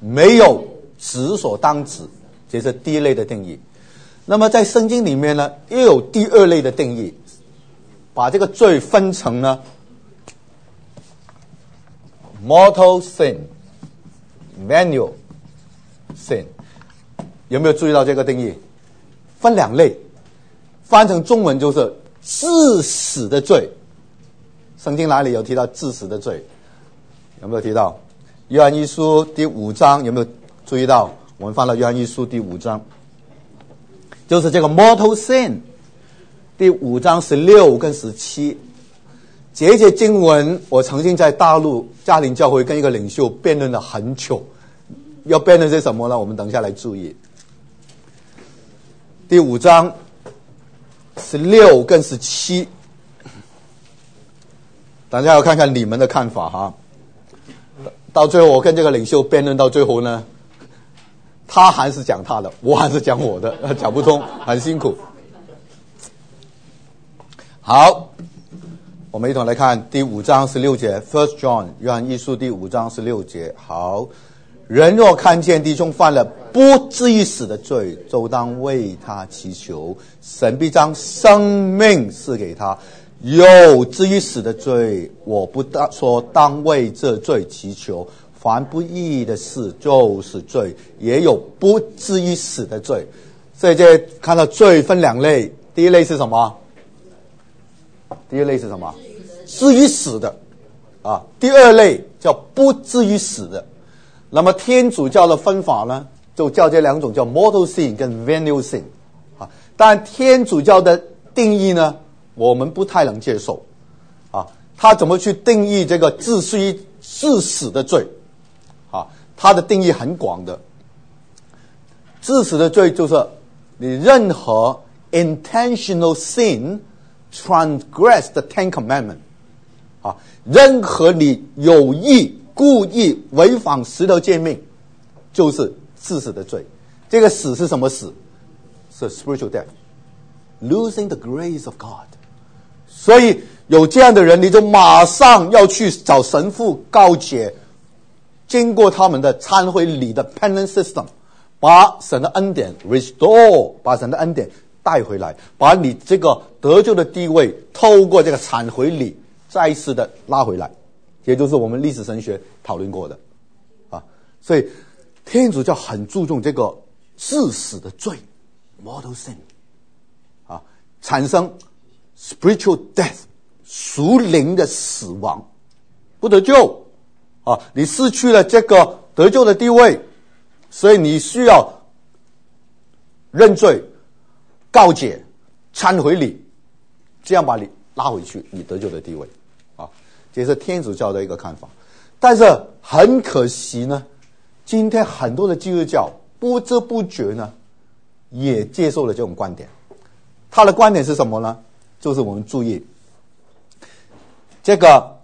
没有子所当子，这是第一类的定义。那么在圣经里面呢，又有第二类的定义，把这个罪分成呢 mortal sin, venial sin。 有没有注意到这个定义？分两类，翻成中文就是致死的罪。圣经哪里有提到致死的罪？有没有提到？约翰一书第5章有没有注意到？我们翻到约翰一书第5章，就是这个 mortal sin， 第5章16跟17。这些经文我曾经在大陆嘉陵教会跟一个领袖辩论了很久，要辩论些什么呢？我们等一下来注意。第5章16跟17，等一下要看看你们的看法哈。到最后我跟这个领袖辩论到最后呢，他还是讲他的，我还是讲我的，讲不通，很辛苦。好，我们一同来看第5章16节 First John 约翰一书第5章16节。好，人若看见弟兄犯了不至于死的罪，就当为他祈求，神必将生命赐给他。有至于死的罪，我不说当为这罪祈求，凡不义的事就是罪，也有不至于死的罪。所以这看到罪分两类，第一类是什么？第一类是什么？至于死的啊。第二类叫不至于死的。那么天主教的分法呢，就叫这两种叫 mortal sin 跟 venial sin 啊。但天主教的定义呢，我们不太能接受啊。他怎么去定义这个致死的罪啊？他的定义很广的。致死的罪就是你任何 intentional sin transgress the Ten Commandments 啊，任何你有意故意违反10条诫命，就是致死的罪。这个死是什么死？是 spiritual death, losing the grace of God。所以有这样的人，你就马上要去找神父告解，经过他们的忏悔礼的 penance system， 把神的恩典 restore， 把神的恩典带回来，把你这个得救的地位透过这个忏悔礼再次的拉回来，也就是我们历史神学讨论过的啊。所以天主教很注重这个致死的罪 mortal sin 啊，产生 spiritual death 属灵的死亡，不得救啊！你失去了这个得救的地位，所以你需要认罪、告解、忏悔礼，这样把你拉回去你得救的地位啊！这是天主教的一个看法。但是很可惜呢，今天很多的基督教不知不觉呢也接受了这种观点。他的观点是什么呢？就是我们注意这个，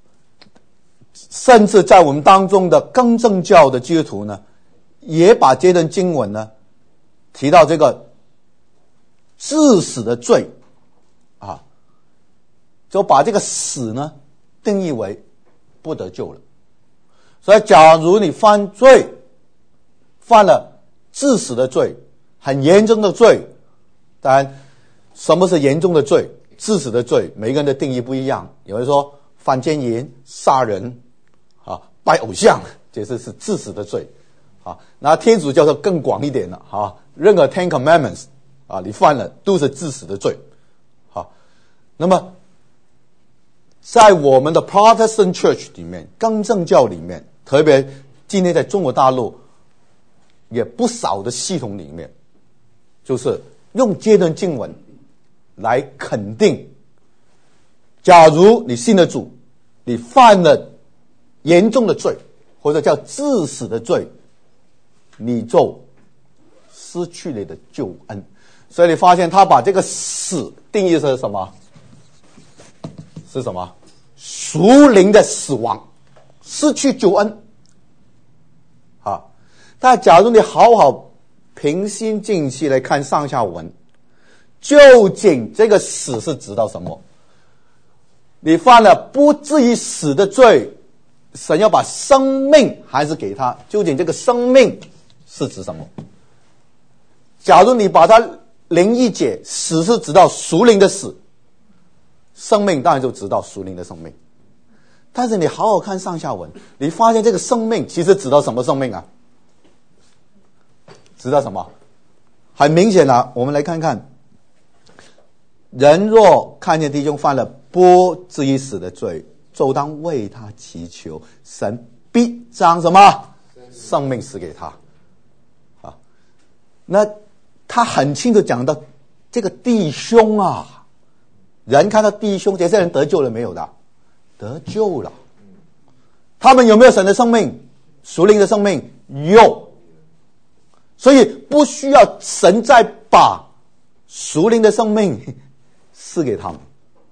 甚至在我们当中的更正教的基督徒呢，也把这段经文呢提到这个致死的罪啊，就把这个死呢定义为不得救了。所以假如你犯罪，犯了致死的罪，很严重的罪，当然什么是严重的罪、致死的罪，每个人的定义不一样。有人说犯奸淫、杀人啊、拜偶像，这是致死的罪啊。那天主教就更广一点了啊，任何 Ten Commandments 啊，你犯了都是致死的罪啊。那么在我们的 Protestant Church 里面，更正教里面，特别今天在中国大陆也不少的系统里面，就是用这段经文来肯定，假如你信了主，你犯了严重的罪，或者叫致死的罪，你就失去了你的救恩。所以你发现他把这个死定义是什么？是什么？属灵的死亡，失去救恩啊！但假如你好好平心静气来看上下文，究竟这个死是指到什么？你犯了不至于死的罪， 神要把生命还是给他，究竟这个生命是指什么？假如你把它灵一解，死是指到属灵的死，生命当然就指到属灵的生命。但是你好好看上下文，你发现这个生命其实指到什么生命啊？指到什么？很明显啊，我们来看看，人若看见弟兄犯了不至于死的罪，就当为他祈求，神必将什么生命赐给他。啊，那他很清楚讲到这个弟兄啊，人看到弟兄，这些人得救了没有的？得救了。他们有没有神的生命？属灵的生命有。所以不需要神再把属灵的生命赐给他们。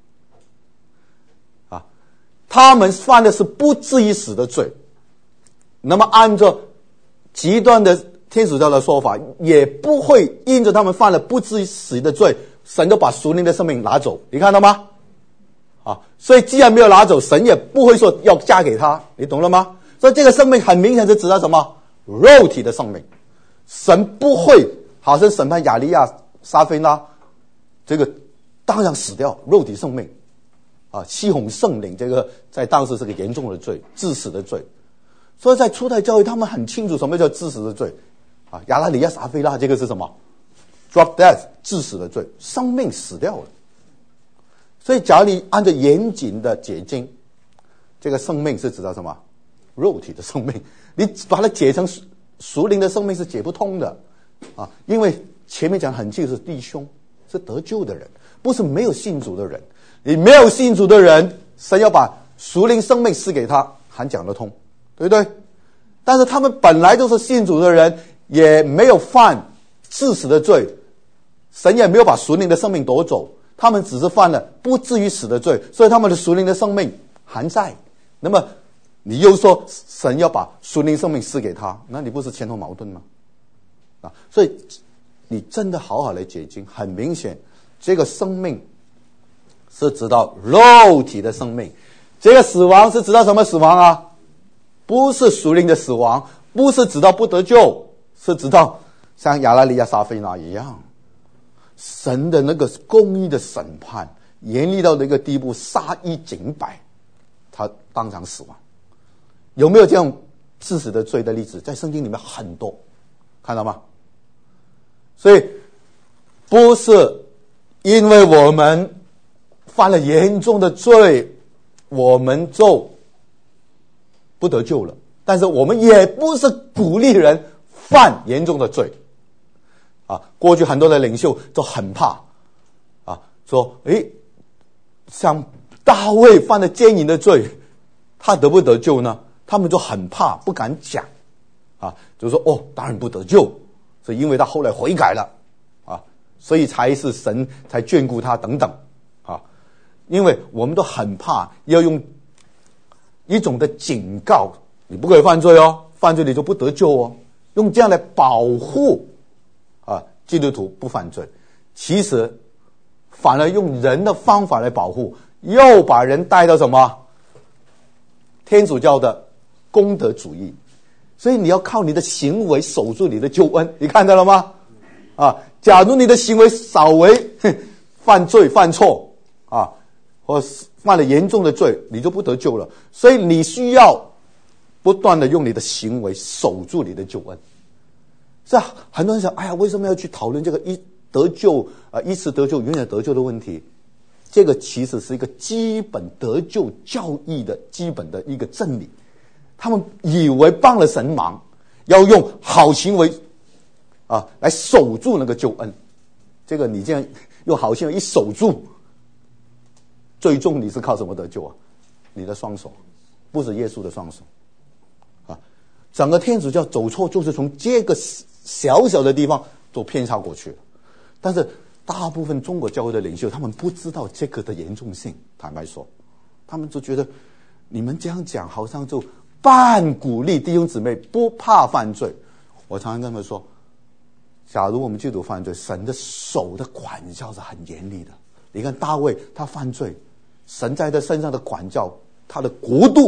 啊，他们犯的是不至于死的罪。那么按照极端的天主教的说法，也不会因着他们犯了不至于死的罪，神就把属灵的生命拿走。你看到吗？啊，所以既然没有拿走，神也不会说要加给他，你懂了吗？所以这个生命很明显是指到什么？肉体的生命。神不会好像审判亚利亚、撒非拉，这个当然死掉，肉体生命啊，欺哄圣灵，这个在当时是个严重的罪，致死的罪。所以在初代教会，他们很清楚什么叫致死的罪啊，亚拉里亚、撒非拉这个是什么 ？drop death， 致死的罪，生命死掉了。所以假如你按照严谨的解经，这个生命是指到什么？肉体的生命，你把它解成属灵的生命是解不通的啊，因为前面讲很清楚是弟兄，是得救的人，不是没有信主的人。你没有信主的人，神要把属灵生命赐给他，还讲得通，对不对？但是他们本来就是信主的人，也没有犯致死的罪，神也没有把属灵的生命夺走，他们只是犯了不至于死的罪，所以他们的属灵的生命还在。那么你又说神要把属灵生命赐给他，那你不是前后矛盾吗？啊，所以你真的好好来解经，很明显，这个生命是指到肉体的生命，这个死亡是指到什么死亡啊？不是属灵的死亡，不是指到不得救，是指到像亚拉利亚、撒非拉一样，神的那个公义的审判严厉到那个地步，杀一儆百，他当场死亡。有没有这样致死的罪的例子？在圣经里面很多，看到吗？所以不是因为我们犯了严重的罪，我们就不得救了，但是我们也不是鼓励人犯严重的罪啊。过去很多的领袖都很怕啊，说像大卫犯了奸淫的罪，他得不得救呢？他们就很怕，不敢讲啊，就说当然不得救，是因为他后来悔改了啊，所以才是神才眷顾他等等啊。因为我们都很怕，要用一种的警告，你不可以犯罪哦，犯罪你就不得救哦，用这样来保护啊基督徒不犯罪。其实反而用人的方法来保护，又把人带到什么天主教的功德主义。所以你要靠你的行为守住你的救恩，你看到了吗？啊，假如你的行为稍微犯罪犯错啊，或犯了严重的罪，你就不得救了。所以你需要不断的用你的行为守住你的救恩。是啊，很多人想，为什么要去讨论这个一得救一次得救永远得救的问题？这个其实是一个基本得救教义的基本的一个真理。他们以为帮了神忙，要用好行为来守住那个救恩。这个你这样用好行为一守住，最终你是靠什么得救啊？你的双手，不是耶稣的双手啊！整个天主教走错，就是从这个小小的地方都偏差过去了。但是大部分中国教会的领袖，他们不知道这个的严重性。坦白说，他们就觉得你们这样讲，好像就半鼓励弟兄姊妹不怕犯罪。我常常跟他们说，假如我们基督徒犯罪，神的手的管教是很严厉的。你看大卫他犯罪，神在他身上的管教，他的国度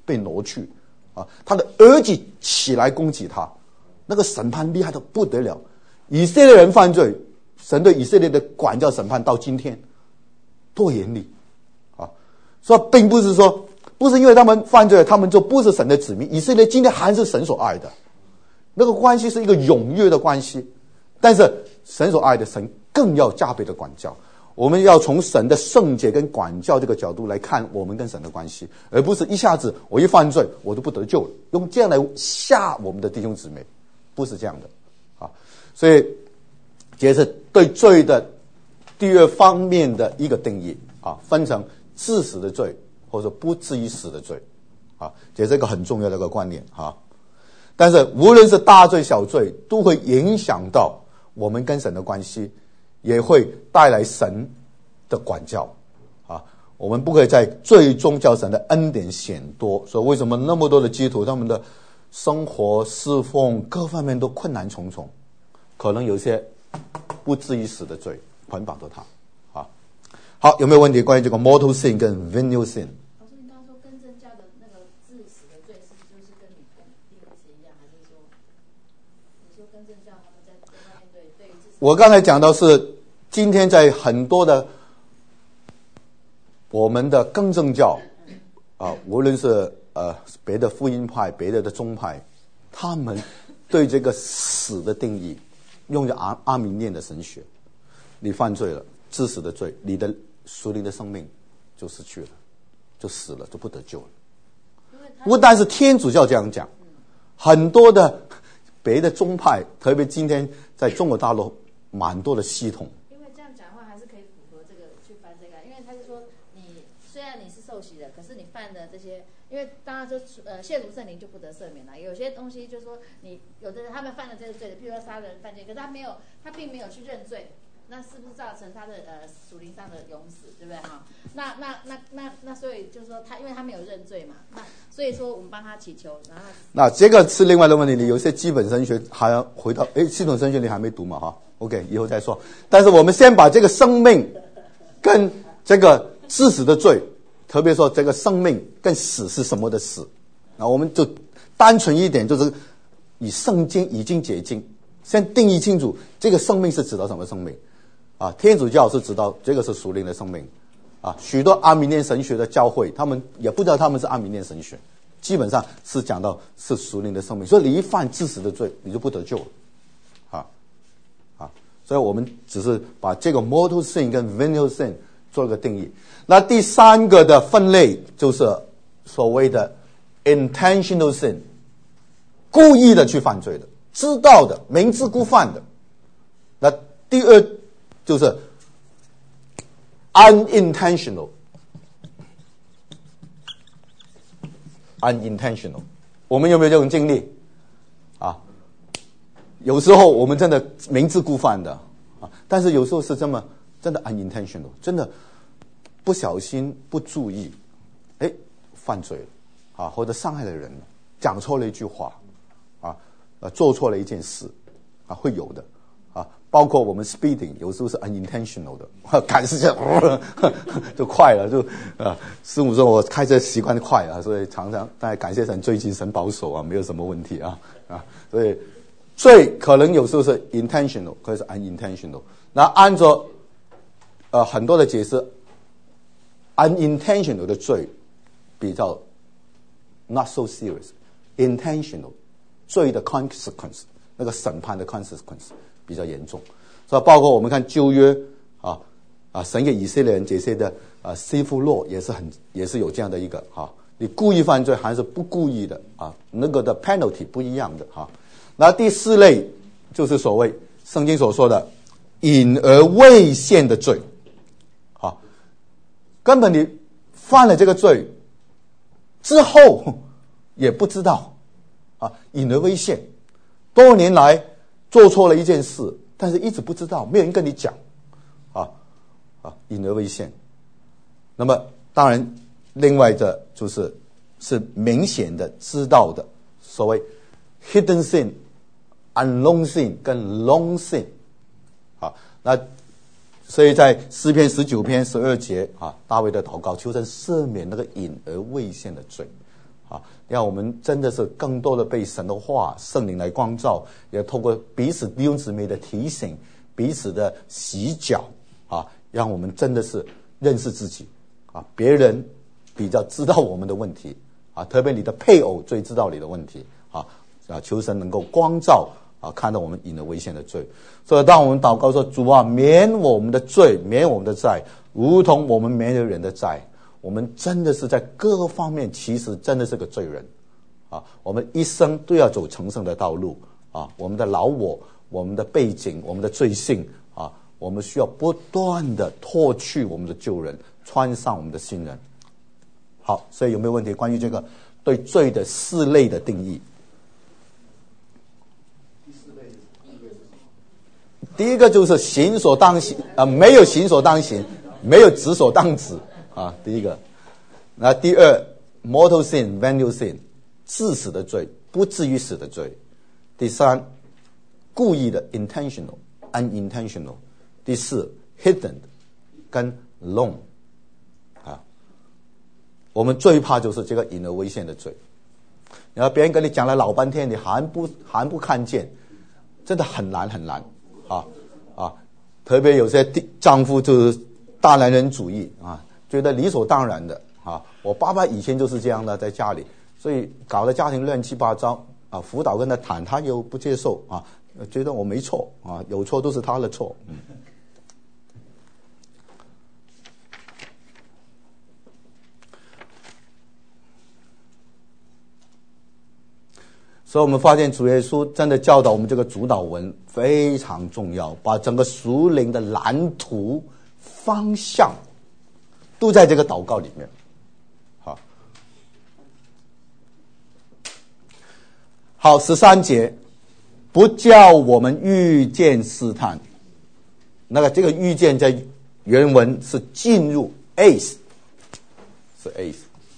被挪去啊，他的儿子起来攻击他，那个审判厉害的不得了。以色列人犯罪，神对以色列的管教审判到今天多严厉啊！所以并不是说不是因为他们犯罪他们就不是神的子民，以色列今天还是神所爱的，那个关系是一个永远的关系。但是神所爱的，神更要加倍的管教。我们要从神的圣洁跟管教这个角度来看我们跟神的关系，而不是一下子我一犯罪我都不得救了，用这样来吓我们的弟兄姊妹，不是这样的啊。所以这是对罪的第二方面的一个定义啊，分成致死的罪或者不至于死的罪啊，这是一个很重要的一个观念啊。但是无论是大罪小罪，都会影响到我们跟神的关系，也会带来神的管教啊。我们不可以在最终叫神的恩典显多。所以为什么那么多的基督徒他们的生活侍奉各方面都困难重重，可能有些不至于死的罪捆绑着他啊。好，有没有问题关于这个 mortal sin 跟 venial sin？ 老师，你刚刚说更正教的那个致死的罪是就是跟你跟另一些一样，还是说你说更正教他们在外面对于致死？ 我刚才讲到是今天在很多的我们的更正教啊，无论是别的福音派别的宗派，他们对这个死的定义用着阿明念的神学，你犯罪了，致死的罪，你的属灵的生命就失去了，就死了，就不得救了。不但是天主教这样讲，很多的别的宗派，特别今天在中国大陆蛮多的系统。 因为这样讲话还是可以符合这个去翻这个，因为他是说你虽然你是受洗的，可是你犯的这些，因为当然就亵渎圣灵就不得赦免了。有些东西就是说你有的人他们犯了这个罪的，譬如说杀人犯罪，可是他并没有去认罪，那是不是造成他的属灵上的永死，对不对哈？那所以就是说他因为他没有认罪嘛，那所以说我们帮他祈求，然后那这个是另外的问题，你有些基本神学还要回到系统神学你还没读嘛哈 ？OK， 以后再说。但是我们先把这个生命跟这个致死的罪，特别说这个生命跟死是什么的死，那我们就单纯一点，就是以圣经已经解经，先定义清楚这个生命是指到什么生命啊？天主教是指到这个是属灵的生命啊，许多阿米念神学的教会，他们也不知道他们是阿米念神学，基本上是讲到是属灵的生命，所以你一犯致死的罪，你就不得救了啊。所以我们只是把这个 mortal sin 跟 venial sin 做一个定义。那第三个的分类就是所谓的 intentional sin， 故意的去犯罪的，知道的，明知故犯的。那第二就是 unintentional， 我们有没有这种经历啊？有时候我们真的明知故犯的啊，但是有时候是真的 unintentional， 真的不小心不注意，犯罪了啊，或者伤害了人了，讲错了一句话啊，做错了一件事啊，会有的啊。包括我们 speeding 有时候是 unintentional 的，赶时间就快了，就师母说我开车习惯快啊，所以常常大家感谢神，最近神保守啊，没有什么问题啊，所以罪可能有时候是 intentional， 可以是 unintentional。那按照很多的解释 ，unintentional 的罪比较 not so serious，intentional 罪的 consequence 那个审判的 consequence 比较严重。所以包括我们看旧约神给以色列人这些的civil law 也是有这样的一个你故意犯罪还是不故意的那个的 penalty 不一样的那第四类就是所谓圣经所说的隐而未现的罪根本你犯了这个罪之后也不知道隐而未现，多年来做错了一件事，但是一直不知道，没有人跟你讲隐而未现。那么当然另外的是明显的知道的，所谓 hidden sin、unknown sin 跟 known sin。那所以在诗篇19篇12节大卫的祷告，求神赦免那个隐而未现的罪啊，让我们真的是更多的被神的话、圣灵来光照，也透过彼此弟兄姊妹的提醒、彼此的洗脚啊，让我们真的是认识自己啊，别人比较知道我们的问题啊，特别你的配偶最知道你的问题啊，求神能够光照啊，看到我们引了危险的罪。所以当我们祷告说，主啊，免我们的罪，免我们的债，如同我们免了人的债。我们真的是在各个方面其实真的是个罪人啊，我们一生都要走成圣的道路啊，我们的老我、我们的背景、我们的罪性啊，我们需要不断的脱去我们的旧人，穿上我们的新人。好，所以有没有问题关于这个对罪的4类的定义？第一个就是行所当行没有行所当行，没有止所当止啊，第一个。那第二 mortal sin venial sin 致死的罪，不至于死的罪。第三故意的 intentional unintentional。第四 hidden 跟 known 啊，我们最怕就是这个隐而未现的罪。然后别人跟你讲了老半天，你还不看见，真的很难很难啊！特别有些丈夫就是大男人主义啊，觉得理所当然的啊。我爸爸以前就是这样的，在家里，所以搞得家庭乱七八糟啊。辅导跟他谈，他又不接受啊，觉得我没错啊，有错都是他的错。所以我们发现主耶稣真的教导我们这个主导文非常重要，把整个属灵的蓝图方向都在这个祷告里面。好，13节，不叫我们遇见试探。那个这个遇见在原文是进入 ace， 是 ace。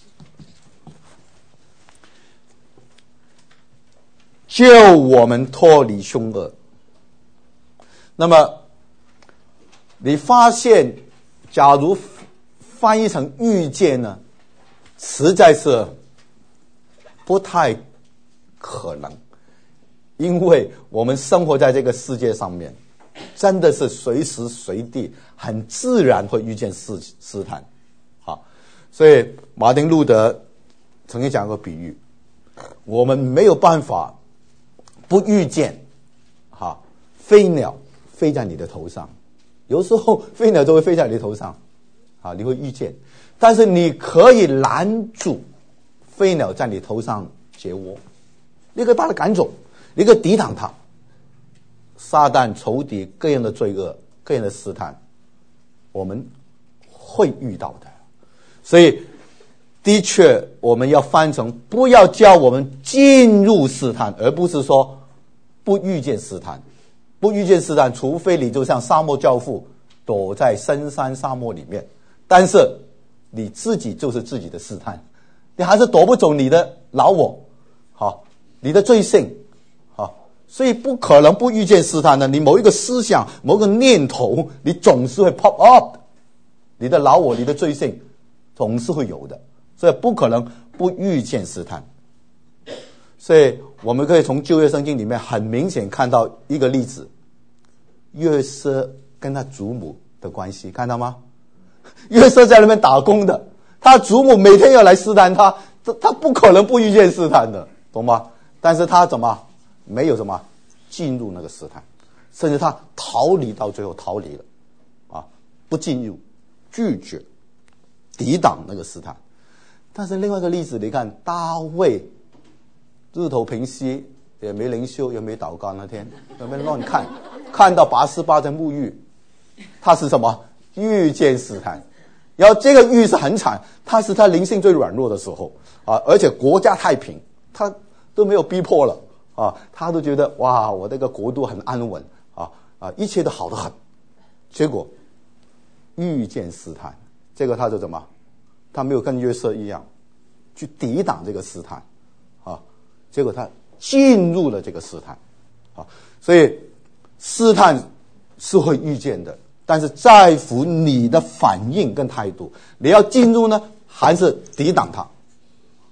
救我们脱离凶恶。那么你发现假如翻译成遇见呢，实在是不太可能，因为我们生活在这个世界上面，真的是随时随地很自然会遇见试探。好，所以马丁路德曾经讲过比喻，我们没有办法不遇见飞鸟飞在你的头上，有时候飞鸟就会飞在你的头上你会遇见，但是你可以拦住飞鸟在你头上结窝，你可以把它赶走，你可以抵挡它。撒旦仇敌各样的罪恶，各样的试探，我们会遇到的。所以的确我们要翻成不要叫我们进入试探，而不是说不遇见试探。不遇见试探，除非你就像沙漠教父躲在深山沙漠里面，但是你自己就是自己的试探，你还是躲不走你的老我你的罪性所以不可能不遇见试探的。你某一个思想，某个念头，你总是会 pop up， 你的老我，你的罪性总是会有的，所以不可能不遇见试探。所以我们可以从旧约圣经里面很明显看到一个例子，约瑟跟他祖母的关系，看到吗？约瑟在那边打工的，他祖母每天要来试探他，他不可能不遇见试探的，懂吗？但是他没有进入那个试探，甚至他逃离，到最后逃离了不进入，拒绝抵挡那个试探。但是另外一个例子，你看大卫日头平息，也没灵修，也没祷告，那天有没有乱看到拔示巴在沐浴，他是什么？遇见试探。然后这个遇是很惨，他是他灵性最软弱的时候而且国家太平，他都没有逼迫了他都觉得哇，我这个国度很安稳一切都好得很。结果遇见试探，这个他就他没有跟约瑟一样去抵挡这个试探结果他进入了这个试探所以试探是会遇见的，但是在乎你的反应跟态度，你要进入呢，还是抵挡它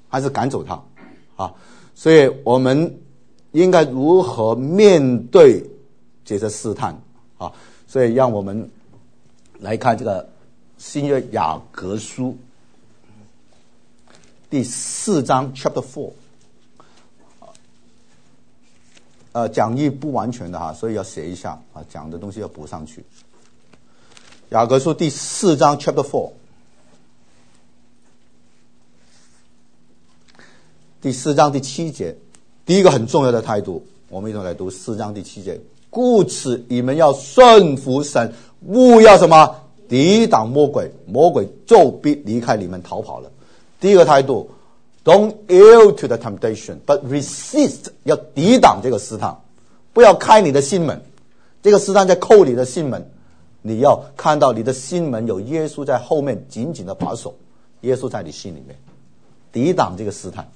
还是赶走它？啊，所以我们应该如何面对这些试探？啊，所以让我们来看这个新约雅各书第4章 Chapter 4。讲义不完全的哈，所以要写一下啊，讲的东西要补上去。雅各书第4章 Chapter 4， 第4章第7节，第一个很重要的态度，我们一同来读4章第7节。故此你们要顺服神，勿要什么抵挡魔鬼，魔鬼就必离开你们逃跑了。第一个态度， Don't yield to the temptation, but resist， 要抵挡这个试探，不要开你的心门。这个试探在扣你的心门，你要看到你的心门有耶稣在后面紧紧的把守，耶稣在你心里面，抵挡这个试探。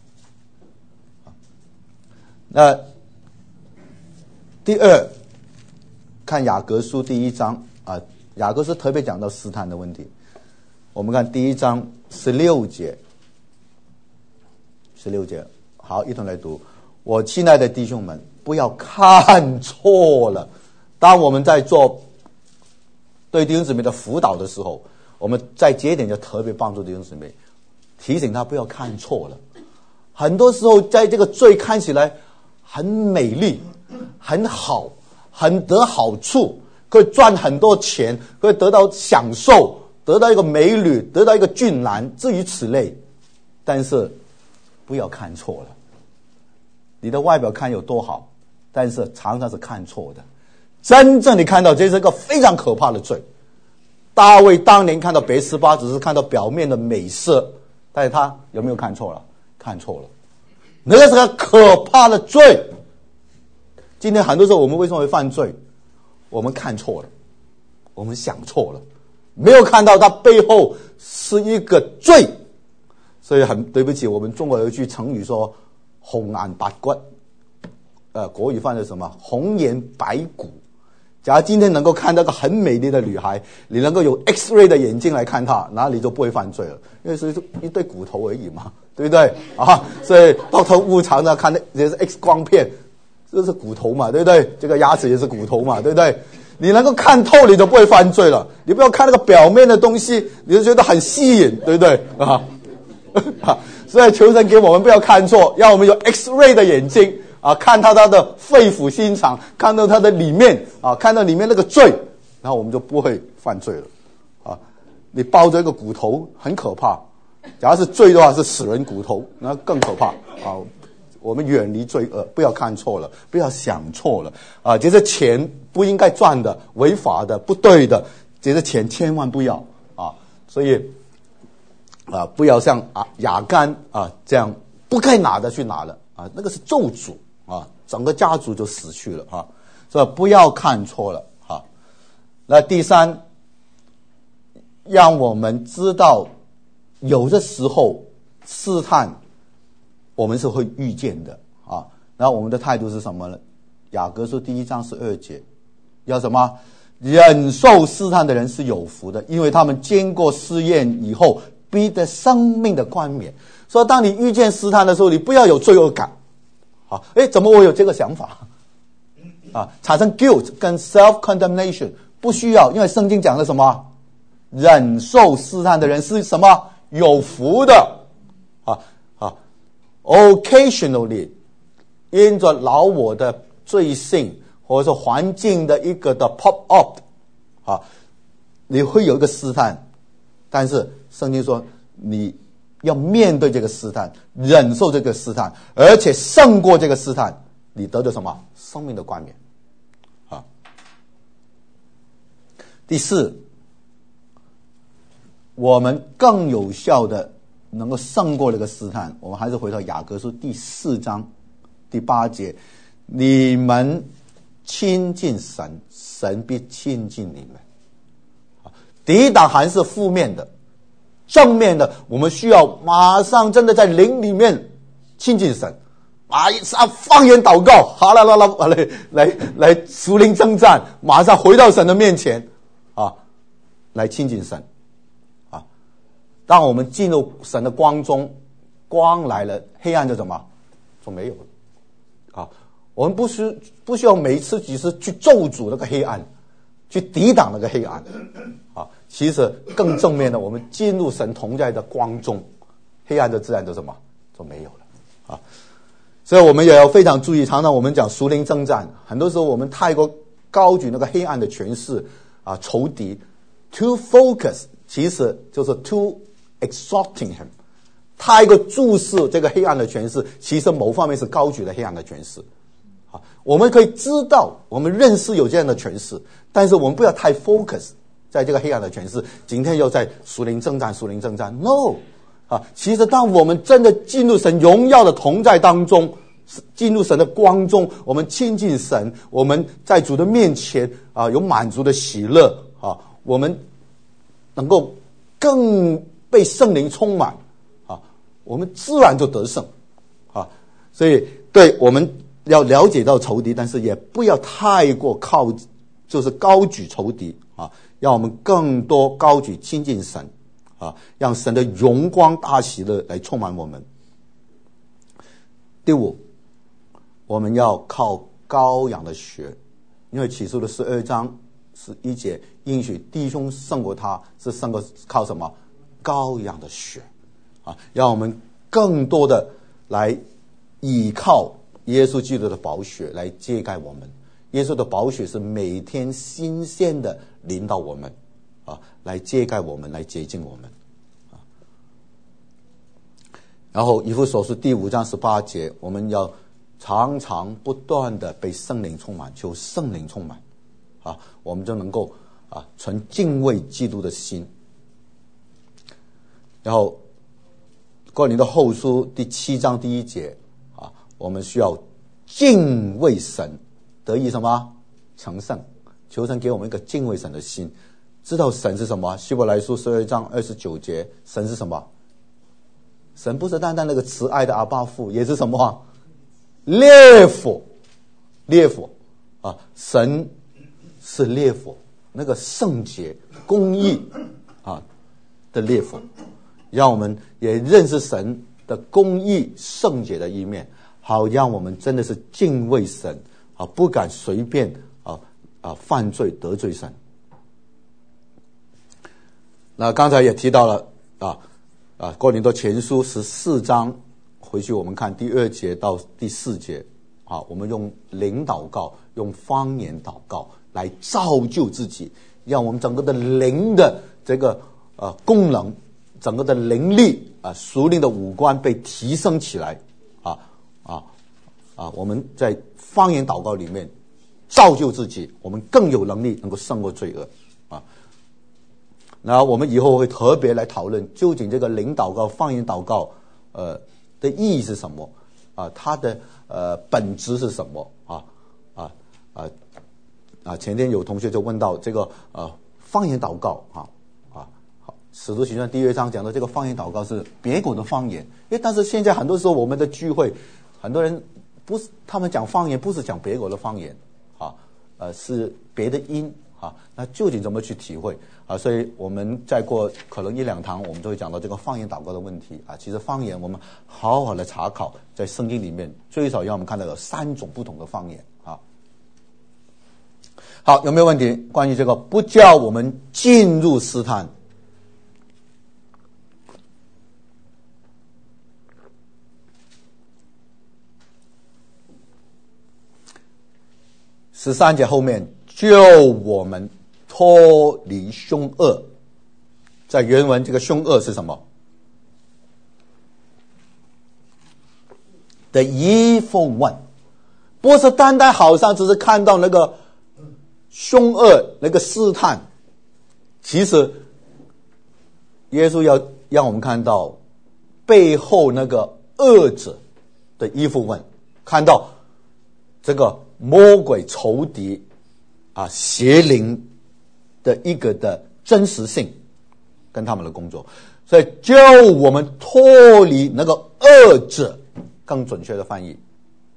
那第二，看雅各书第1章啊，雅各书特别讲到试探的问题。我们看第1章16节。16节，好，一同来读。我亲爱的弟兄们，不要看错了。当我们在做对弟兄姊妹的辅导的时候，我们在节点就特别帮助弟兄姊妹，提醒他不要看错了。很多时候在这个罪看起来很美丽，很好，很得好处，可以赚很多钱，可以得到享受，得到一个美女，得到一个俊男，至于此类。但是不要看错了，你的外表看有多好，但是常常是看错的。真正你看到这是一个非常可怕的罪。大卫当年看到别是巴只是看到表面的美色，但是他有没有看错了？看错了，那个是个可怕的罪。今天很多时候我们为什么会犯罪？我们看错了，我们想错了，没有看到它背后是一个罪。所以很对不起，我们中国有一句成语说红颜白骨，国语翻译什么？红颜白骨。假如今天能够看到个很美丽的女孩，你能够有 X-ray 的眼睛来看她，那你就不会犯罪了，因为是一堆骨头而已嘛，对不对啊？所以Dr. Wu常常看的也是 X 光片，这是骨头嘛，对不对？这个牙齿也是骨头嘛，对不对？你能够看透，你就不会犯罪了。你不要看那个表面的东西，你就觉得很吸引，对不对啊？所以求神给我们不要看错，让我们有 X-ray 的眼睛啊，看到他的肺腑心肠，看到他的里面啊，看到里面那个罪，然后我们就不会犯罪了啊。你抱着一个骨头很可怕，假如是罪的话是死人骨头，那更可怕啊。我们远离罪恶，不要看错了，不要想错了啊！这些钱不应该赚的，违法的，不对的，这些钱千万不要啊！所以不要像亚干这样不该拿的去拿了啊，那个是咒诅啊，整个家族就死去了啊，所以不要看错了啊。那第三，让我们知道有的时候试探我们是会遇见的啊。然后我们的态度是什么呢？雅各书第1章12节，要什么？忍受试探的人是有福的，因为他们经过试验以后必得生命的冠冕。所以当你遇见试探的时候，你不要有罪恶感啊！怎么我有这个想法啊？产生 guilt 跟 self condemnation 不需要，因为圣经讲的什么？忍受试探的人是什么？有福的啊！Occasionally 因着老我的罪性或者说环境的一个的 pop up 啊，你会有一个试探，但是圣经说你要面对这个试探，忍受这个试探，而且胜过这个试探，你得到什么？生命的冠冕啊。第四，我们更有效的能够胜过这个试探，我们还是回到雅各书第4章第8节，你们亲近神，神必亲近你们。抵挡还是负面的，正面的我们需要马上真的在灵里面亲近神，马上方言祷告，哈啦啦啦来属灵征战，马上回到神的面前啊，来亲近神啊。当我们进入神的光中光来了，黑暗就什么就没有了啊。我们不需要每一次只是去咒诅那个黑暗，去抵挡那个黑暗啊。其实更正面的，我们进入神同在的光中，黑暗就自然就什么就没有了啊。所以我们也要非常注意，常常我们讲属灵征战，很多时候我们太过高举那个黑暗的权势啊，仇敌 ，too focus 其实就是 too exalting him， 太过注视这个黑暗的权势，其实某方面是高举了黑暗的权势。我们可以知道，我们认识有这样的权势，但是我们不要太 focus 在这个黑暗的权势。今天又在属灵征战 ，no 啊！其实当我们真的进入神荣耀的同在当中，进入神的光中，我们亲近神，我们在主的面前啊，有满足的喜乐啊，我们能够更被圣灵充满啊，我们自然就得胜啊。所以，对我们要了解到仇敌，但是也不要太过就是高举仇敌啊，让我们更多高举亲近神啊，让神的荣光大喜乐来充满我们。第五，我们要靠羔羊的血，因为启示录12章11节应许弟兄胜过他，是胜过靠什么？羔羊的血啊，让我们更多的来依靠耶稣基督的宝血来遮盖我们。耶稣的宝血是每天新鲜的临到我们啊，来遮盖我们，来洁净我们啊。然后以弗所书第5章18节，我们要常常不断的被圣灵充满，求圣灵充满啊，我们就能够啊存敬畏基督的心。然后哥林多后书第7章第1节啊，我们需要敬畏神，得以什么成圣，求神给我们一个敬畏神的心，知道神是什么。希伯来书12章29节，神是什么？神不是单单那个慈爱的阿爸父，也是什么？烈火啊！神是烈火，那个圣洁公义啊的烈火，让我们也认识神的公义圣洁的一面，好让我们真的是敬畏神啊，不敢随便犯罪得罪神。那刚才也提到了哥林多前书14章，回去我们看第2节到第4节啊，我们用灵祷告，用方言祷告来造就自己，让我们整个的灵的这个功能，整个的灵力属灵的五官被提升起来我们在方言祷告里面造就自己，我们更有能力能够胜过罪恶啊。那我们以后会特别来讨论，究竟这个灵祷告、方言祷告的意义是什么啊？它的本质是什么前天有同学就问到这个方言祷告使徒行传第2章讲到这个方言祷告是别国的方言，但是现在很多时候我们的聚会，很多人不是他们讲方言，不是讲别国的方言是别的音那究竟怎么去体会所以我们再过可能1-2堂，我们就会讲到这个方言祷告的问题其实方言我们好好的查考，在圣经里面最少让我们看到有3种不同的方言好，有没有问题？关于这个不叫我们进入试探。13节后面救我们脱离凶恶，在原文这个凶恶是什么？ The evil one， 不是单单好像只是看到那个凶恶那个试探，其实耶稣要让我们看到背后那个恶者的evil one，看到这个魔鬼仇敌邪灵的一个的真实性跟他们的工作，所以救我们脱离那个恶者，更准确的翻译。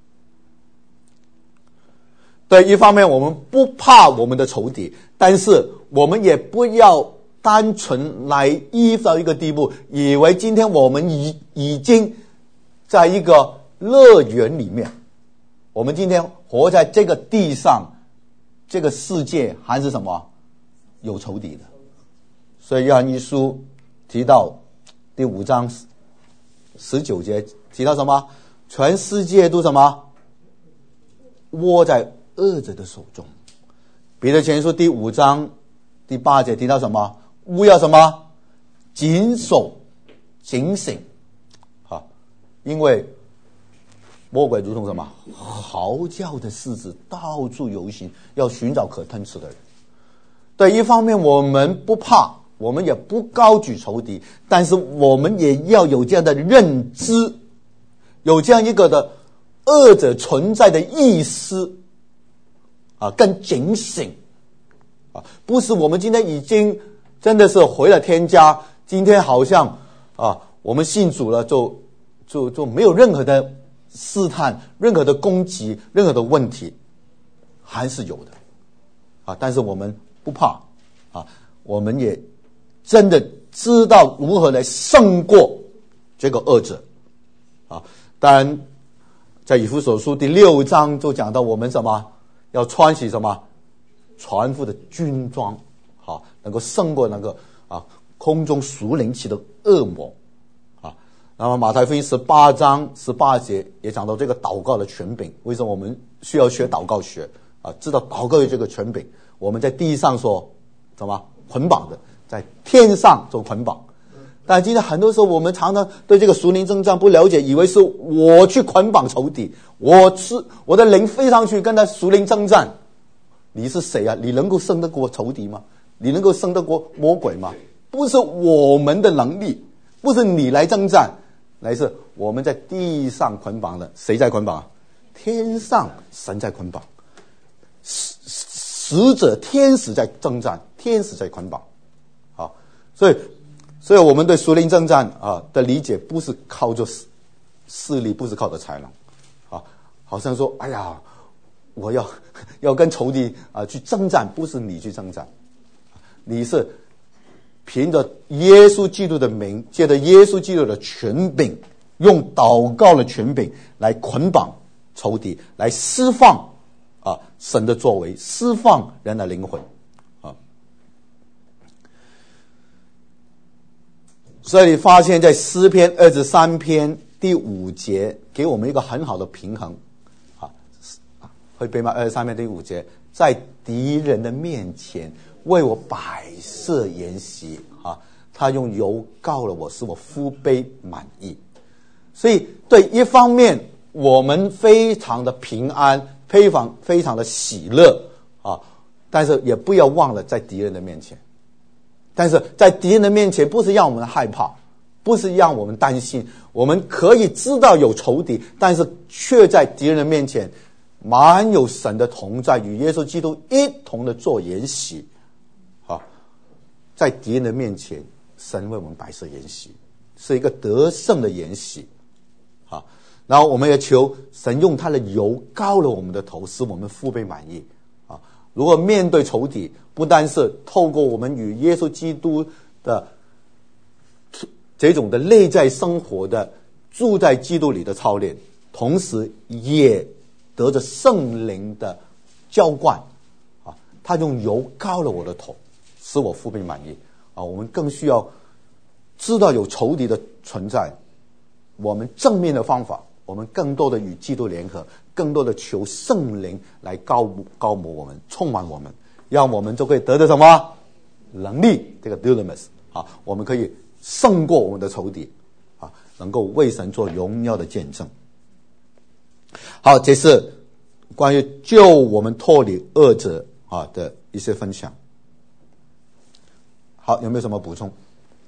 对，一方面我们不怕我们的仇敌，但是我们也不要单纯来依到一个地步，以为今天我们已经在一个乐园里面。我们今天活在这个地上，这个世界还是什么？有仇敌的。所以约翰一书提到第5章19节提到什么？全世界都什么？握在恶者的手中。彼得前书第5章第8节提到什么？务要什么？谨守警醒。好，因为魔鬼如同什么？嚎叫的狮子，到处游行，要寻找可吞吃的人。对，一方面我们不怕，我们也不高举仇敌，但是我们也要有这样的认知，有这样一个的恶者存在的意识啊，更警醒啊！不是我们今天已经真的是回了天家，今天好像啊，我们信主了就没有任何的试探，任何的攻击，任何的问题，还是有的啊！但是我们不怕啊，我们也真的知道如何来胜过这个恶者啊！当然，在以弗所书第6章就讲到我们什么要穿起什么全副的军装，好能够胜过那个空中属灵期的恶魔啊。那么马太福音18章18节也讲到这个祷告的权柄，为什么我们需要学祷告学啊？知道祷告有这个权柄，我们在地上所什么捆绑的，在天上做捆绑。但今天很多时候我们常常对这个属灵征战不了解，以为是我去捆绑仇敌，我的灵飞上去跟他属灵征战。你是谁啊？你能够胜得过仇敌吗？你能够胜得过魔鬼吗？不是我们的能力，不是你来征战，乃是我们在地上捆绑的。谁在捆绑啊？天上神在捆绑，使者天使在征战，天使在捆绑。好，所以我们对属灵征战的理解，不是靠着势力，不是靠着才能啊，好像说哎呀，我要跟仇敌去征战，不是你去征战，你是凭着耶稣基督的名，借着耶稣基督的权柄，用祷告的权柄来捆绑仇敌，来释放神的作为，释放人的灵魂啊。所以你发现在诗篇23篇第5节给我们一个很好的平衡啊，会背吗？23篇第5节，在敌人的面前为我摆设筵席啊，他用油膏了我，使我肤杯满溢。所以对一方面我们非常的平安，非常的喜乐啊，但是也不要忘了在敌人的面前。但是在敌人的面前，不是让我们害怕，不是让我们担心，我们可以知道有仇敌，但是却在敌人的面前满有神的同在，与耶稣基督一同的做筵席啊，在敌人的面前，神为我们摆设筵席，是一个得胜的筵席啊。然后我们也求神用他的油膏了我们的头，使我们肤杯满溢啊。如果面对仇敌，不单是透过我们与耶稣基督的这种的内在生活的住在基督里的操练，同时也得着圣灵的浇灌啊，他用油膏了我的头，使我肤杯满溢啊。我们更需要知道有仇敌的存在，我们正面的方法，我们更多的与基督联合，更多的求圣灵来高摩我们，充满我们，让我们就可以得到什么能力，这个 dunamis 啊，我们可以胜过我们的仇敌啊，能够为神做荣耀的见证。好，这是关于救我们脱离恶者的一些分享。好，有没有什么补充？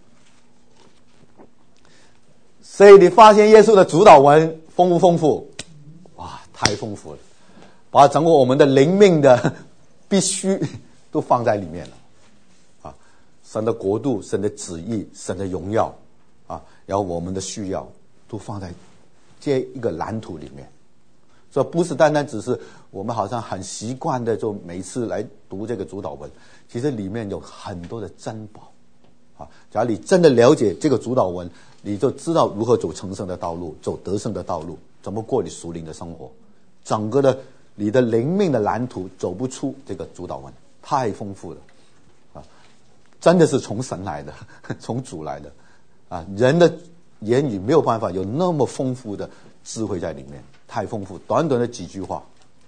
所以你发现耶稣的主导文丰不丰富？哇，太丰富了，把整个我们的灵命的必须都放在里面了啊！神的国度、神的旨意、神的荣耀啊，然后我们的需要都放在这一个蓝图里面。所以不是单单只是我们好像很习惯的就每次来读这个主导文，其实里面有很多的珍宝假如你真的了解这个主导文，你就知道如何走成圣的道路，走得胜的道路，怎么过你属灵的生活。整个的你的灵命的蓝图走不出这个主导文，太丰富了真的是从神来的，从主来的人的言语没有办法有那么丰富的智慧在里面，太丰富，短短的几句话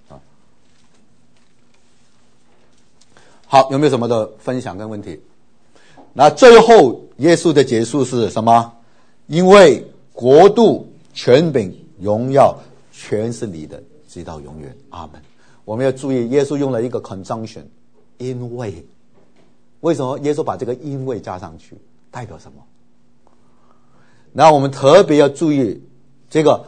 好，有没有什么的分享跟问题？那最后耶稣的结束是什么？因为国度、权柄、荣耀全是你的，直到永远。阿们。我们要注意，耶稣用了一个 conjunction， 因为。为什么耶稣把这个因为加上去，代表什么？那我们特别要注意，这个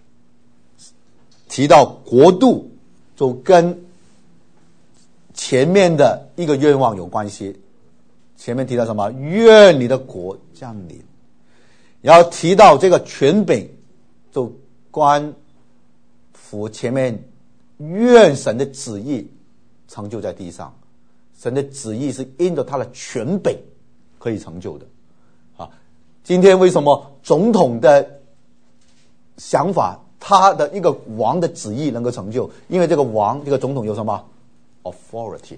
提到国度就跟前面的一个愿望有关系。前面提到什么？愿你的国降临。然后提到这个权柄，就关乎前面愿神的旨意成就在地上。神的旨意是因着他的权柄可以成就的今天为什么总统的想法，他的一个王的旨意能够成就？因为这个王，这个总统有什么 authority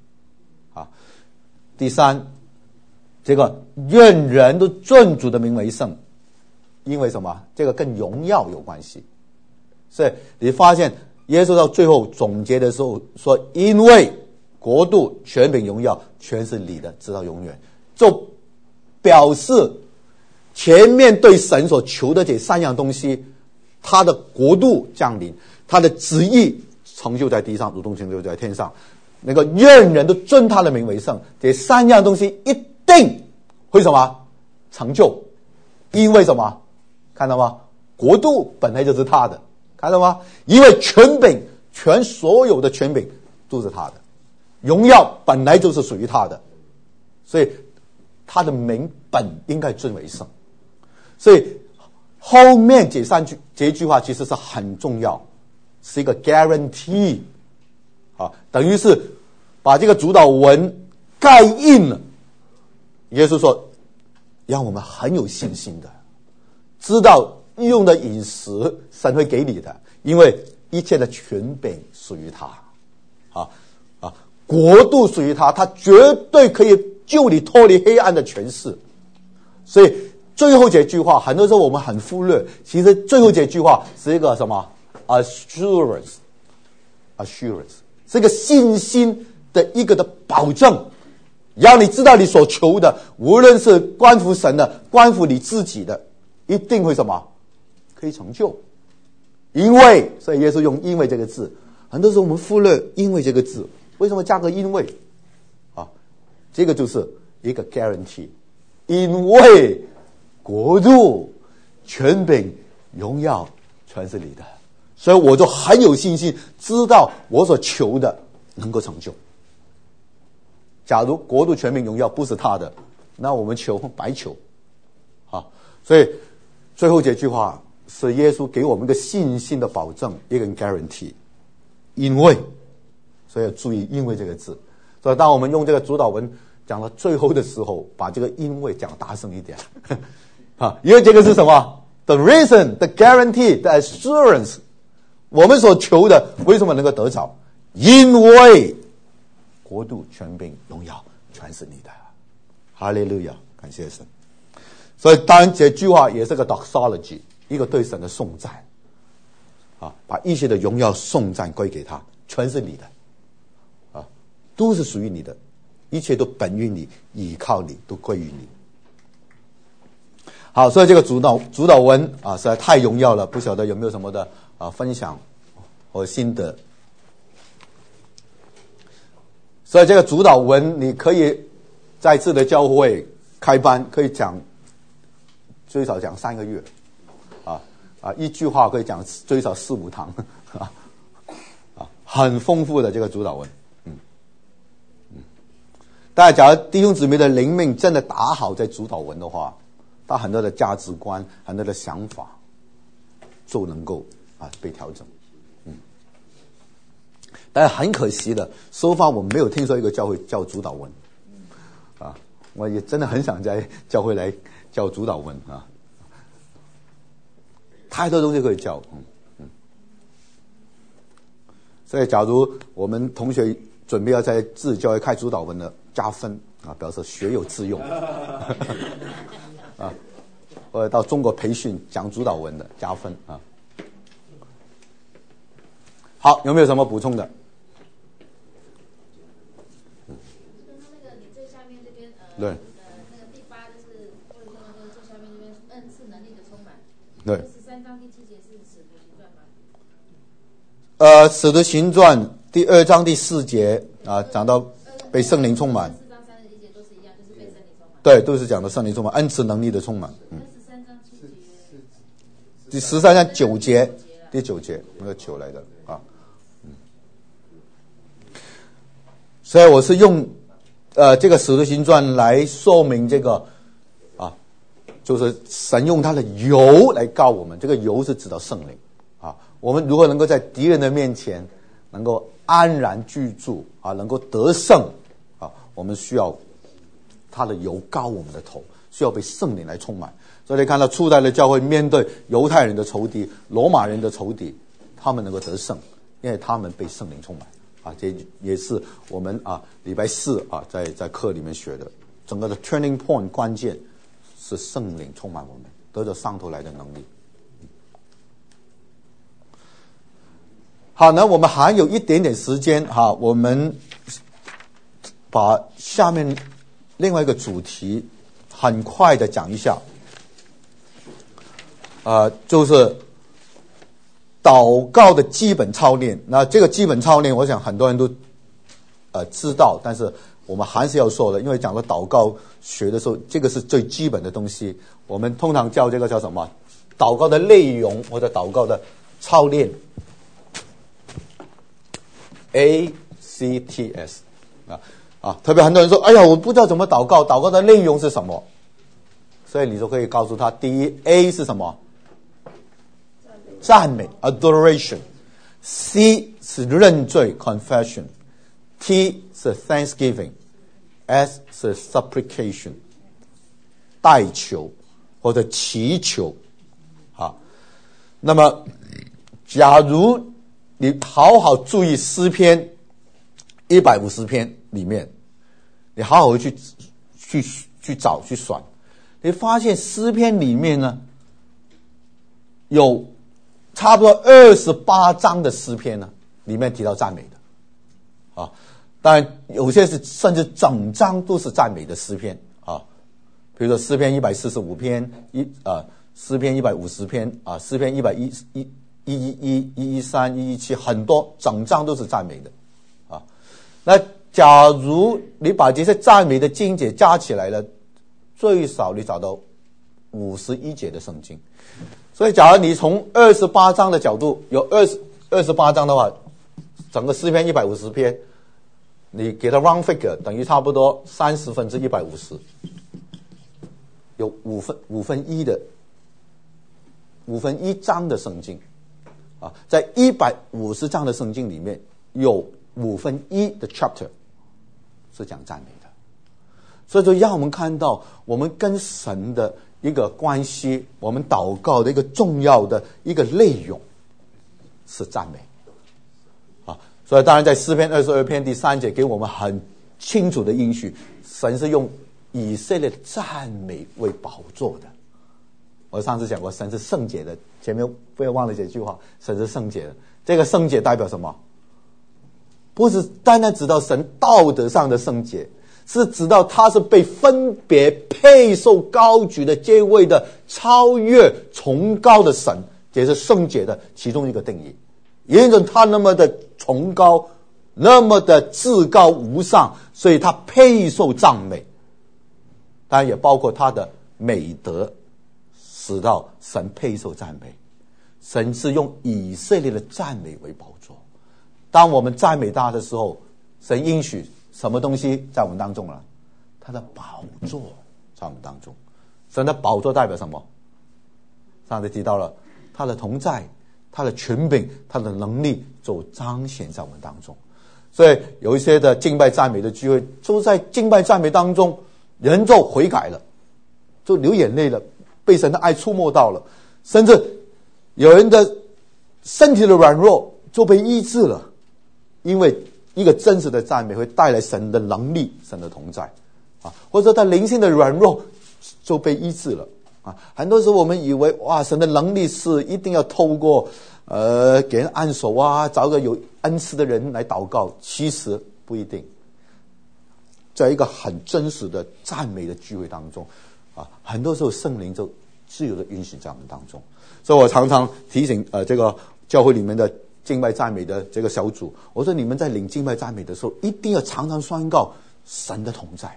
第三，这个愿人都尊主的名为圣，因为什么？这个跟荣耀有关系。所以你发现耶稣到最后总结的时候说，因为国度、权柄、荣耀全是你的，直到永远，就表示前面对神所求的这三样东西，他的国度降临，他的旨意成就在地上，如同成就在天上。那个愿人都尊他的名为圣，这三样东西一定会什么成就？因为什么？看到吗？国度本来就是他的，看到吗？因为权柄，所有的权柄都是他的。荣耀本来就是属于他的，所以他的名本应该尊为圣。所以后面这句话其实是很重要，是一个 guarantee 等于是把这个主导文盖印了。耶稣说让我们很有信心的知道用的饮食神会给你的，因为一切的权柄属于他国度属于他，他绝对可以救你脱离黑暗的权势。所以最后这句话很多时候我们很忽略，其实最后这句话是一个什么 assurance 是一个信心的一个的保证，让你知道你所求的，无论是关乎神的，关乎你自己的，一定会什么可以成就。因为，所以耶稣用因为这个字，很多时候我们忽略因为这个字，为什么加个因为这个就是一个 guarantee， 因为国度、权柄、荣耀全是你的，所以我就很有信心知道我所求的能够成就。假如国度、权柄、荣耀不是他的，那我们求白求所以最后这句话是耶稣给我们一个信心的保证，一个 guarantee， 因为，所以要注意因为这个字。所以当我们用这个主导文讲到最后的时候，把这个因为讲大声一点因为这个是什么？ The reason, the guarantee, the assurance， 我们所求的为什么能够得着？因为国度、权柄、荣耀全是你的。哈利路亚，感谢神。所以当然这句话也是个 doxology， 一个对神的颂赞把一切的荣耀颂赞归给他，全是你的都是属于你的，一切都本于你，倚靠你，都归于你。好，所以这个主导文实在太荣耀了，不晓得有没有什么的分享和心得。所以这个主导文你可以再次的教会开班，可以讲最少讲3个月一句话可以讲最少4-5堂很丰富的这个主导文。大家假如弟兄姊妹的灵命真的打好在主导文的话，他很多的价值观、很多的想法就能够被调整。但是很可惜的，so far我没有听说一个教会叫主导文我也真的很想在教会来教主导文啊，太多东西可以教。所以假如我们同学准备要在自己教会开主导文的，加分啊，表示学有自用啊，或者到中国培训讲主导文的，加分啊。好，有没有什么补充的？ 你最下面这边对， 那个第8就是或者说那个最下面这边恩赐能力的充满。 对。 13章第7节是使徒行传吗？ 使徒行传第2章第4节啊，讲到被圣灵充满。 4章31节都是一样，就是被圣灵充满。 对，都是讲的圣灵充满，恩赐能力的充满。 13章7节。 第13章9节，第9节那个9来的啊。所以我是用这个使徒行传来说明这个啊，就是神用他的油来告我们，这个油是指到圣灵啊。我们如何能够在敌人的面前能够安然居住啊，能够得胜啊，我们需要他的油膏我们的头，需要被圣灵来充满。所以你看到初代的教会面对犹太人的仇敌、罗马人的仇敌，他们能够得胜，因为他们被圣灵充满啊。这也是我们礼拜4在课里面学的，整个的 turning point 关键是圣灵充满我们，得着上头来的能力。好，那我们还有一点点时间我们把下面另外一个主题很快的讲一下。就是祷告的基本操练。那这个基本操练我想很多人都知道，但是我们还是要说的，因为讲到祷告学的时候，这个是最基本的东西。我们通常叫这个叫什么？祷告的内容或者祷告的操练 ACTS 特别很多人说，哎呀，我不知道怎么祷告，祷告的内容是什么？所以你就可以告诉他，第一 A 是什么？赞美 adoration， C 是认罪 confession，T 是 thanksgiving，S 是 supplication 代求或者祈求。那么假如你好好注意诗篇150篇里面，你好好去找去选，你发现诗篇里面呢有差不多28章的诗篇呢，里面提到赞美的当然有些是甚至整章都是赞美的诗篇比如说诗篇145篇诗篇150篇诗篇111、113、117，很多整章都是赞美的那假如你把这些赞美的经节加起来了，最少你找到51节的圣经。所以假如你从28章的角度，有28章的话，整个诗篇150篇，你给它 round figure 等于差不多150%，有五分一章的圣经在150章的圣经里面有1/5的 chapter 是讲赞美的。所以说让我们看到我们跟神的一个关系，我们祷告的一个重要的一个内容是赞美所以当然在诗篇22篇第3节给我们很清楚的应许，神是用以色列的赞美为宝座的。我上次讲过，神是圣洁的，前面不要忘了这句话，神是圣洁的。这个圣洁代表什么？不是单单指到神道德上的圣洁，是指到他是被分别配受高举的这位的超越崇高的神，这是圣洁的其中一个定义。因为他那么的崇高，那么的至高无上，所以他配受赞美。当然也包括他的美德使到神配受赞美。神是用以色列的赞美为宝座。当我们赞美他的时候，神应许什么东西在我们当中了？他的宝座在我们当中。神的宝座代表什么？上次提到了他的同在，他的权柄，他的能力就彰显在我们当中。所以有一些的敬拜赞美的聚会，就在敬拜赞美当中人就悔改了，就流眼泪了，被神的爱触摸到了，甚至有人的身体的软弱就被医治了，因为一个真实的赞美会带来神的能力，神的同在或者说他灵性的软弱就被医治了很多时候我们以为哇，神的能力是一定要透过给人按手找个有恩赐的人来祷告，其实不一定。在一个很真实的赞美的聚会当中很多时候圣灵就自由的允许在我们当中。所以我常常提醒这个教会里面的敬拜赞美的这个小组，我说你们在领敬拜赞美的时候，一定要常常宣告神的同在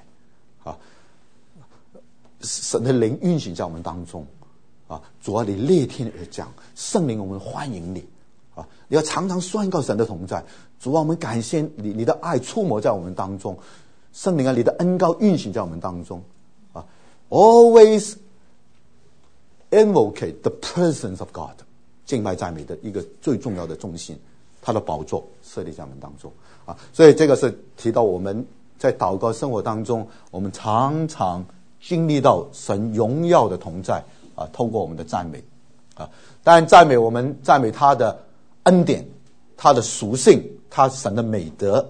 神的灵运行在我们当中主啊，你裂天而降，圣灵我们欢迎你你要常常宣告神的同在。主啊，我们感谢你，你的爱触摸在我们当中，圣灵你的恩膏运行在我们当中always invocate the presence of God。 敬拜赞美的一个最重要的重心，他的宝座设立在我们当中所以这个是提到我们在祷告生活当中，我们常常经历到神荣耀的同在透过我们的赞美当然赞美我们赞美他的恩典，他的属性，他神的美德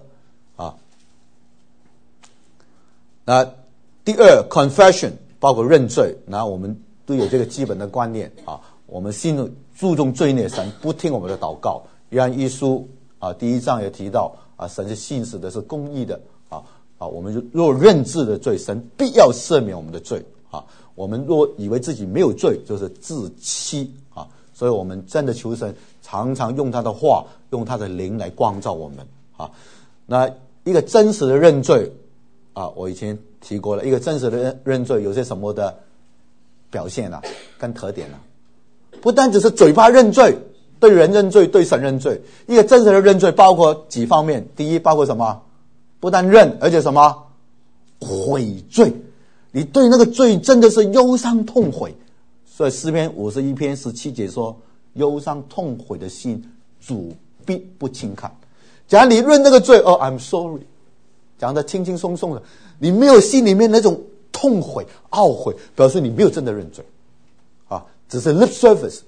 那第二 confession 包括认罪，那我们都有这个基本的观念我们心中注重罪孽，神不听我们的祷告。约翰一书第1章也提到神是信实的，是公义的我们若认自的罪，神必要赦免我们的罪我们若以为自己没有罪，就是自欺所以我们真的求神常常用他的话，用他的灵来光照我们那一个真实的认罪我以前提过了，一个真实的认罪有些什么的表现跟特点不单只是嘴巴认罪，对人认罪，对神认罪。一个真实的认罪包括几方面，第一包括什么？不但认，而且什么？悔罪。你对那个罪真的是忧伤痛悔。所以诗篇51篇17节说，忧伤痛悔的心主必不轻看。假如你认那个罪I'm sorry， 讲得轻轻松松的，你没有心里面那种痛悔懊悔，表示你没有真的认罪只是 lip service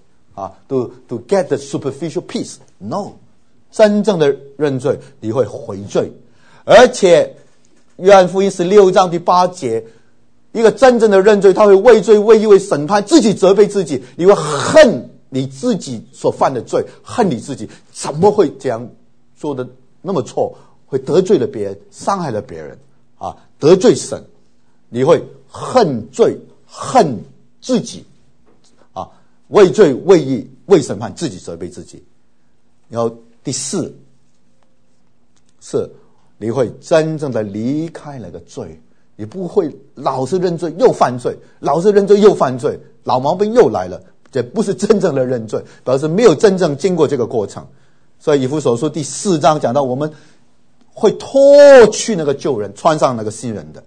to get the superficial peace。 No， 真正的认罪你会悔罪。而且约翰福音16章第8节，一个真正的认罪，他会畏罪畏义为审判，自己责备自己，你会恨你自己所犯的罪，恨你自己怎么会这样做的那么错，会得罪了别人，伤害了别人得罪神，你会恨罪恨自己畏罪畏义为审判，自己责备自己。然后第4是你会真正的离开那个罪，你不会老是认罪又犯罪，老是认罪又犯罪，老毛病又来了，这不是真正的认罪，表示没有真正经过这个过程。所以以弗所书第4章讲到，我们会脱去那个旧人，穿上那个新人的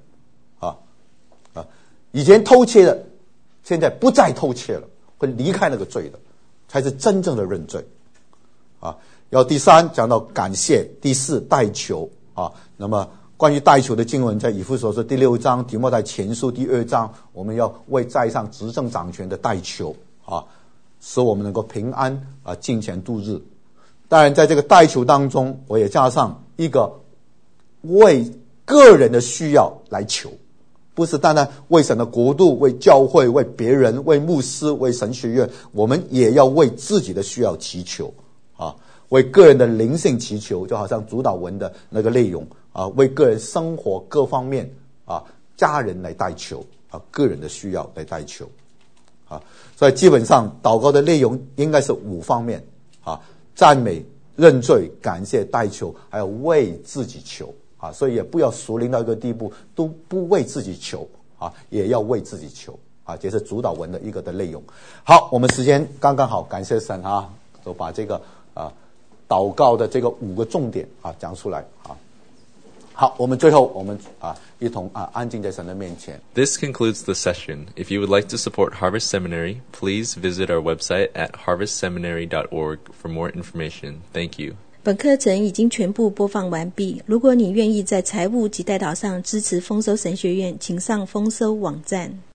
以前偷窃的现在不再偷窃了，会离开那个罪的，才是真正的认罪然后第3讲到感谢，第4代求那么关于代求的经文在以弗所书第6章，提摩太前书第2章，我们要为在上执政掌权的代求使我们能够平安敬虔度日。当然在这个代求当中，我也加上一个为个人的需要来求，不是单单为神的国度，为教会，为别人，为牧师，为神学院，我们也要为自己的需要祈求为个人的灵性祈求，就好像主导文的那个内容为个人生活各方面家人来代求个人的需要来代求所以基本上祷告的内容应该是5方面赞美、认罪、感谢、代求，还有为自己求所以也不要属灵到一个地步都不为自己求也要为自己求这是主导文的一个的内容。好，我们时间刚刚好，感谢神就把这个祷告的这个5个重点讲出来好，我们最后我们一同安静在神的面前。 This concludes the session. If you would like to support Harvest Seminary, please visit our website at harvestseminary.org for more information. Thank you. 本课程已经全部播放完毕。如果你愿意在财务及代祷上支持丰收神学院，请上丰收网站。